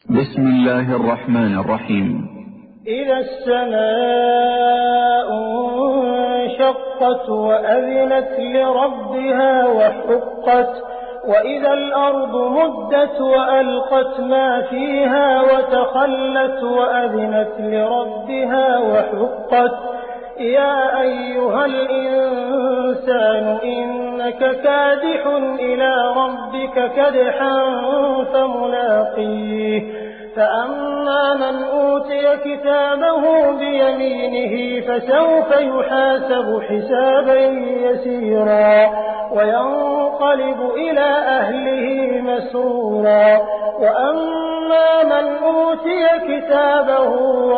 بسم الله الرحمن الرحيم. إذا السماء انشقت وأذنت لربها وحقت وإذا الأرض مدت وألقت ما فيها وتخلت وأذنت لربها وحقت يا أيها الإنسان إنك كادح إلى ربك كدحا فملاقيه فأما من أوتي كتابه بيمينه فسوف يحاسب حسابا يسيرا وينقلب إلى أهله مسرورا وأما من أوتي كتابه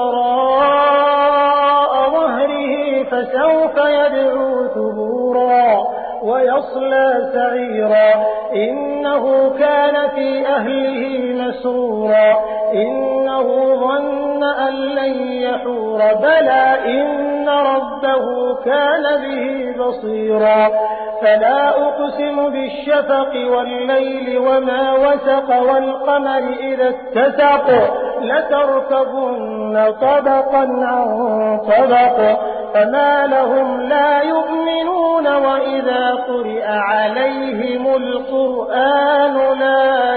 وراء ظهره فسوف يدعو ثبورا ويصلى سعيرا إنه كان في أهله مسرورا إنه ظن أن لن يحور بلى إن ربه كان به بصيرا فلا أقسم بالشفق والليل وما وسق والقمر إذا اتسق لتركبن طبقا عن طبق فما لهم لا يؤمنون وإذا قرئ عليهم القرآن لا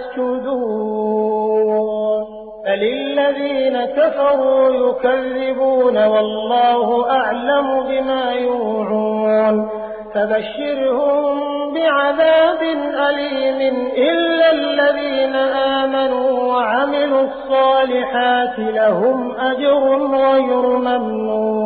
يسجدون فللذين كفروا يكذبون والله أعلم بما يوعون فبشرهم بعذاب أليم إلا الذين آمنوا وعملوا الصالحات لهم أجر غير ممنون